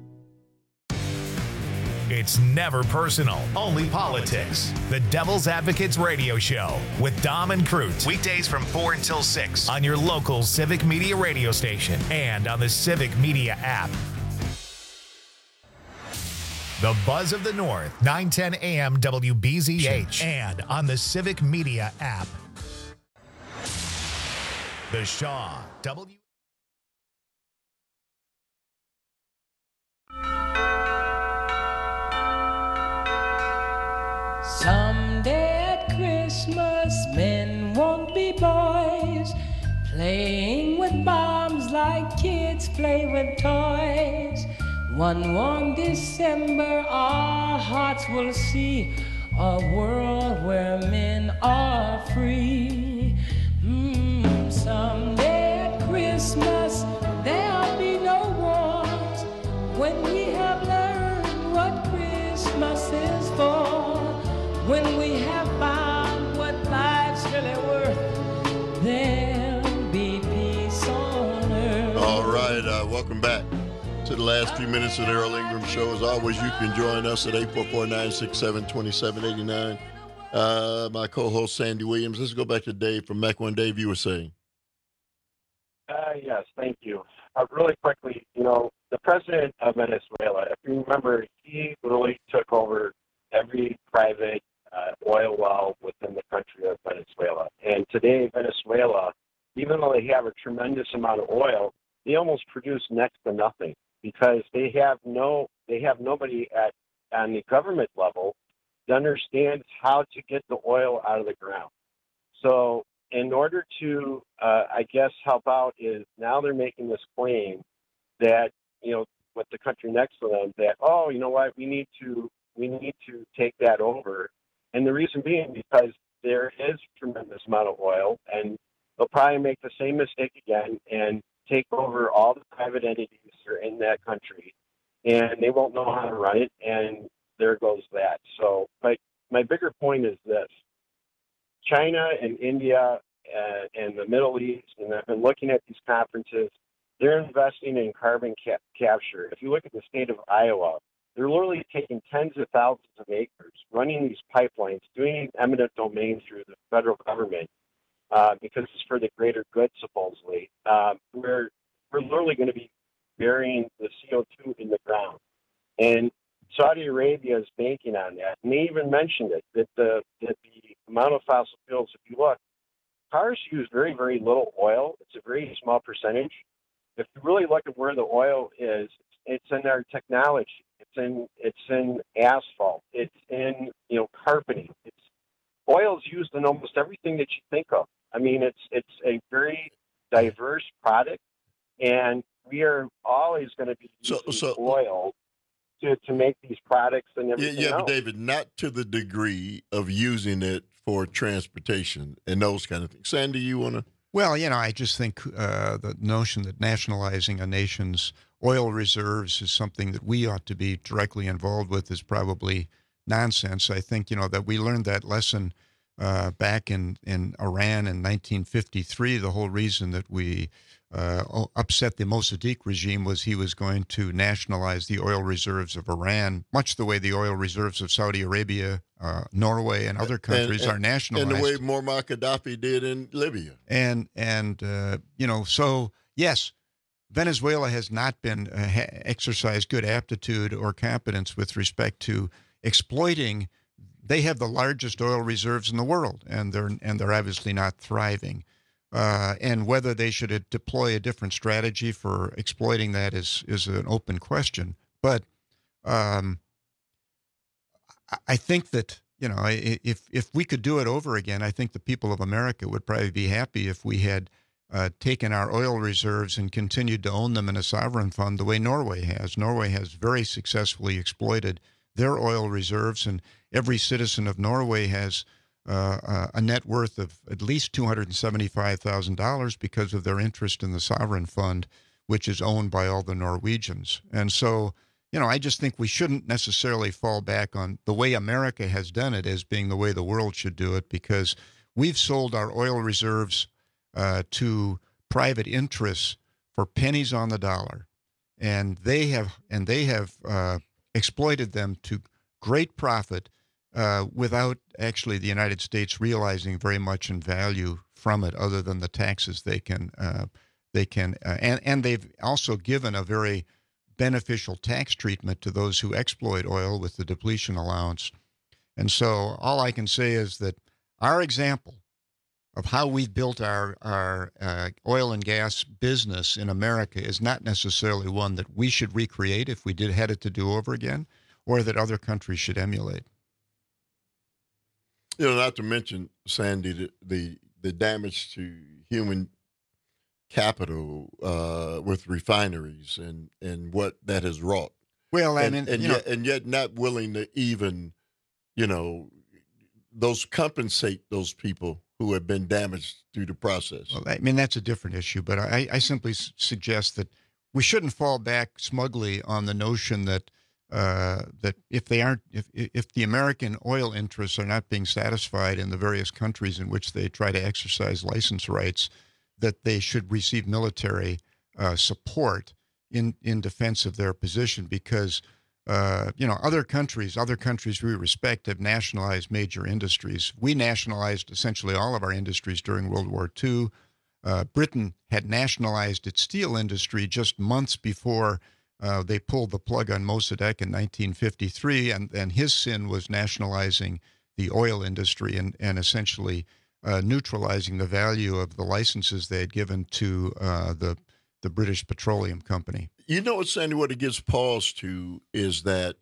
It's never personal, only politics. The Devil's Advocates Radio Show with Dom and Cruz. Weekdays from four until six on your local Civic Media radio station and on the Civic Media app. The Buzz of the North, nine ten A M W B Z H, and on the Civic Media app. The Shaw, W. Someday at Christmas, men won't be boys, playing with bombs like kids play with toys. One warm December, our hearts will see a world where men are free. Mm, someday at Christmas, there'll be no wars when we have learned what Christmas is for. When we have found what life's really worth, there'll be peace on earth. All right, uh, welcome back to the last few minutes of the Earl Ingram Show. As always, you can join us at eight four four, nine six seven, two seven eight nine. Uh, my co-host, Sandy Williams. Let's go back to Dave from Mech One. Dave, you were saying. Uh, yes, thank you. Uh, really quickly, you know, the president of Venezuela, if you remember, he really took over every private uh, oil well within the country of Venezuela. And today, Venezuela, even though they have a tremendous amount of oil, they almost produce next to nothing because they have no, they have nobody at on the government level that understands how to get the oil out of the ground. So, in order to, uh, I guess, help out, is now they're making this claim that, you know, with the country next to them, that, oh, you know what, we need to we need to take that over. And the reason being because there is a tremendous amount of oil, and they'll probably make the same mistake again and take over all the private entities that are in that country, and they won't know how to run it, and there goes that. So, but my bigger point is this. China and India uh, and the Middle East, and I've been looking at these conferences, they're investing in carbon cap- capture. If you look at the state of Iowa, they're literally taking tens of thousands of acres, running these pipelines, doing eminent domain through the federal government uh, because it's for the greater good, supposedly. Um, we're, we're literally going to be burying the C O two in the ground. And Saudi Arabia is banking on that. And they even mentioned it, that the, that the amount of fossil fuels, if you look, cars use very, very little oil. It's a very small percentage. If you really look at where the oil is, it's in our technology. It's in it's in asphalt. It's in, you know, carpeting. It's oil is used in almost everything that you think of. I mean, it's it's a very diverse product, and we are always going to be using so, so, oil to, to make these products and everything Yeah, yeah, else. but David, not to the degree of using it for transportation and those kind of things. Sandy, you want to? Well, you know, I just think uh, the notion that nationalizing a nation's oil reserves is something that we ought to be directly involved with is probably nonsense. I think, you know, that we learned that lesson uh, back in, in Iran in nineteen fifty-three. The whole reason that we uh, upset the Mossadegh regime was he was going to nationalize the oil reserves of Iran, much the way the oil reserves of Saudi Arabia, uh, Norway, and other countries and, are nationalized. And the way Muammar Gaddafi did in Libya. And, and uh, you know, so, yes, Venezuela has not been uh, ha- exercised good aptitude or competence with respect to exploiting. They have the largest oil reserves in the world, and they're and they're obviously not thriving. Uh, and whether they should deploy a different strategy for exploiting that is is an open question. But um, I think that, you know, if if we could do it over again, I think the people of America would probably be happy if we had Uh, taken our oil reserves and continued to own them in a sovereign fund the way Norway has. Norway has very successfully exploited their oil reserves, and every citizen of Norway has uh, uh, a net worth of at least two hundred seventy-five thousand dollars because of their interest in the sovereign fund, which is owned by all the Norwegians. And so, you know, I just think we shouldn't necessarily fall back on the way America has done it as being the way the world should do it, because we've sold our oil reserves uh, to private interests for pennies on the dollar, and they have and they have uh, exploited them to great profit uh, without actually the United States realizing very much in value from it, other than the taxes they can uh, they can uh, and and they've also given a very beneficial tax treatment to those who exploit oil with the depletion allowance. And so all I can say is that our example of how we've built our, our uh, oil and gas business in America is not necessarily one that we should recreate if we did had it to do over again, or that other countries should emulate. You know, not to mention, Sandy, the the, the damage to human capital uh, with refineries and, and what that has wrought. Well, I and, mean, and you yet, know, and yet not willing to even, you know, those compensate those people who have been damaged through the process. Well, I mean, that's a different issue, but I, I simply s- suggest that we shouldn't fall back smugly on the notion that uh, that if they aren't, if if the American oil interests are not being satisfied in the various countries in which they try to exercise license rights, that they should receive military uh, support in, in defense of their position, because uh, you know, other countries, other countries we respect have nationalized major industries. We nationalized essentially all of our industries during World War Two. Uh, Britain had nationalized its steel industry just months before uh, they pulled the plug on Mossadegh in nineteen fifty-three, and, and his sin was nationalizing the oil industry and, and essentially uh, neutralizing the value of the licenses they had given to uh, the the British Petroleum Company. You know what, Sandy, what it gives pause to is that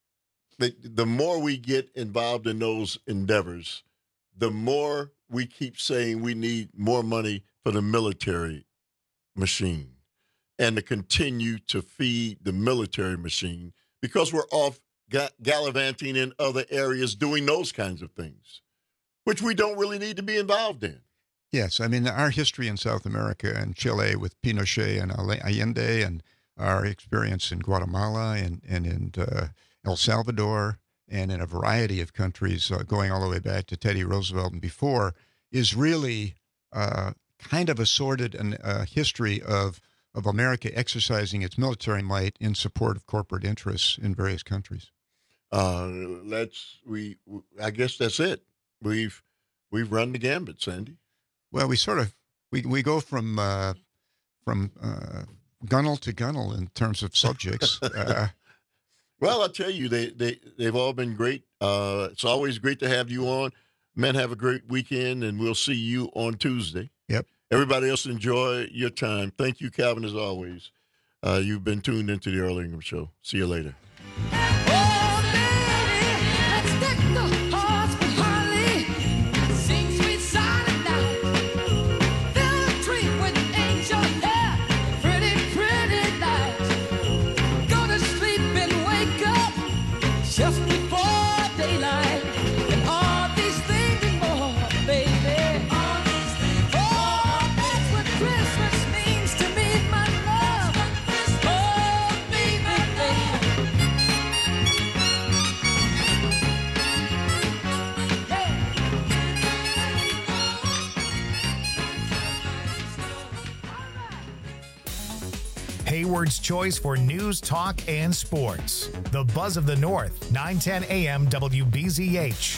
the, the more we get involved in those endeavors, the more we keep saying we need more money for the military machine and to continue to feed the military machine, because we're off ga- gallivanting in other areas doing those kinds of things, which we don't really need to be involved in. Yes, I mean, our history in South America and Chile with Pinochet and Allende, and our experience in Guatemala and, and in uh, El Salvador and in a variety of countries uh, going all the way back to Teddy Roosevelt and before, is really uh, kind of a sordid and, uh, history of, of America exercising its military might in support of corporate interests in various countries. Uh, let's, we, I guess that's it. We've, we've run the gambit, Sandy. Well, we sort of we we go from uh, from uh, gunnel to gunnel in terms of subjects. Uh, well, I'll tell you, they they they've all been great. Uh, it's always great to have you on. Men, have a great weekend, and we'll see you on Tuesday. Yep. Everybody else, enjoy your time. Thank you, Calvin, as always. Uh, you've been tuned into the Earl Ingram Show. See you later. Hayward's choice for news, talk, and sports. The Buzz of the North, nine ten A M W B Z H.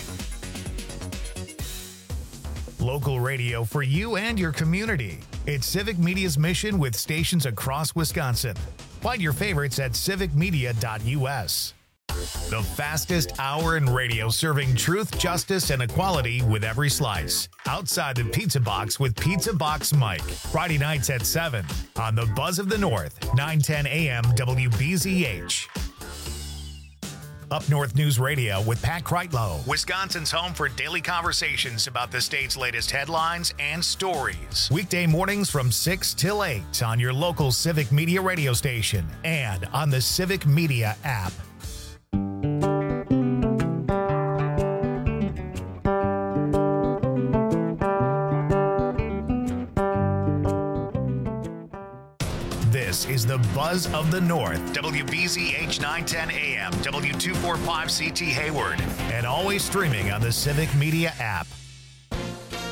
Local radio for you and your community. It's Civic Media's mission with stations across Wisconsin. Find your favorites at civic media dot U S. The fastest hour in radio, serving truth, justice, and equality with every slice. Outside the Pizza Box with Pizza Box Mike. Friday nights at seven on the Buzz of the North, nine ten A M W B Z H. Up North News Radio with Pat Kreitlow, Wisconsin's home for daily conversations about the state's latest headlines and stories. Weekday mornings from six till eight on your local Civic Media radio station and on the Civic Media app. Buzz of the North, W B Z H nine ten A M, W two forty-five C T Hayward, and always streaming on the Civic Media app.